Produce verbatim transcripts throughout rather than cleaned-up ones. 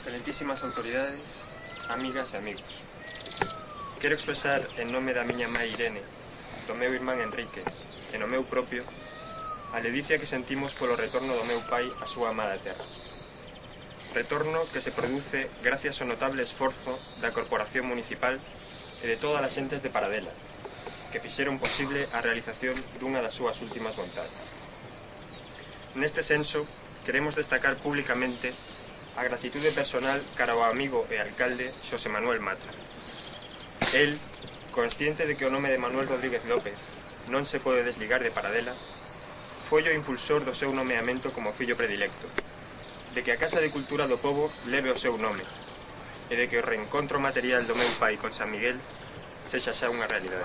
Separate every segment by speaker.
Speaker 1: Excelentísimas autoridades, amigas e amigos. Quero expresar en nome da miña mãe Irene, do meu irmán Enrique e no meu propio a ledicia que sentimos polo retorno do meu pai á súa amada terra. Retorno que se produce gracias ao notable esforzo da Corporación Municipal e de todas as xentes de Paradela, que fixeron posible a realización dunha das súas últimas vontades. Neste senso, queremos destacar públicamente a gratitude personal cara ao amigo e alcalde Xosé Manuel Mata. El, consciente de que o nome de Manuel Rodríguez López non se pode desligar de Paradela, foi o impulsor do seu nomeamento como fillo predilecto, de que a Casa de Cultura do Pobo leve o seu nome, e de que o reencontro material do meu pai con San Miguel sexa xa unha realidade.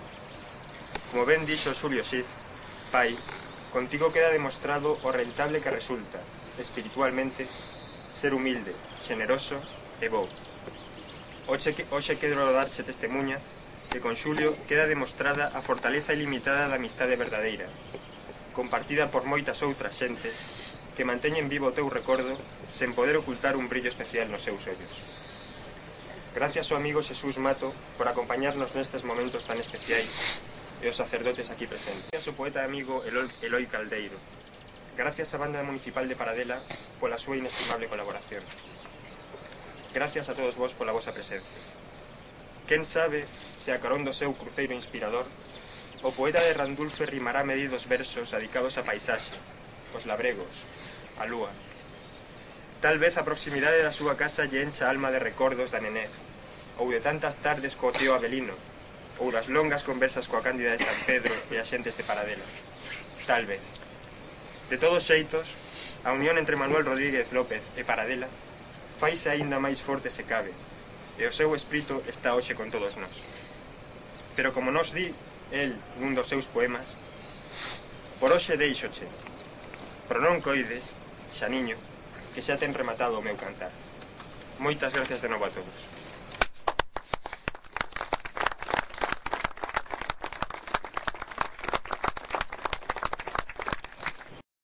Speaker 1: Como ben dixo Xulio Xiz, pai, contigo queda demostrado o rentable que resulta, espiritualmente, ser humilde, xeneroso e bo. Oxe, oxe quero darche testemunha que con Xulio queda demostrada a fortaleza ilimitada da amistade verdadeira, compartida por moitas outras xentes que manteñen vivo o teu recordo sen poder ocultar un brillo especial nos seus ollos. Gracias ao amigo Xesús Mato por acompañarnos nestes momentos tan especiais e os sacerdotes aquí presentes. Gracias ao poeta amigo Eloi Caldeiro. Gracias á Banda Municipal de Paradela pola súa inestimable colaboración. Gracias a todos vos pola vosa presencia. Quen sabe se a carón do seu cruceiro inspirador o poeta de Randulfe rimará medidos versos dedicados á paisaxe, os labregos, a lúa. Tal vez a proximidade da súa casa lle encha a alma de recordos da nenez, ou de tantas tardes co tío Abelino, ou das longas conversas coa Cándida de San Pedro e as xentes de Paradela. Tal vez. De todos xeitos, a unión entre Manuel Rodríguez López e Paradela faise aínda máis forte se cabe, e o seu espírito está hoxe con todos nós. Pero como nos di el nun dos seus poemas, por hoxe deixoche, pero non coides, xa niño, que xa ten rematado o meu cantar. Moitas gracias de novo a todos.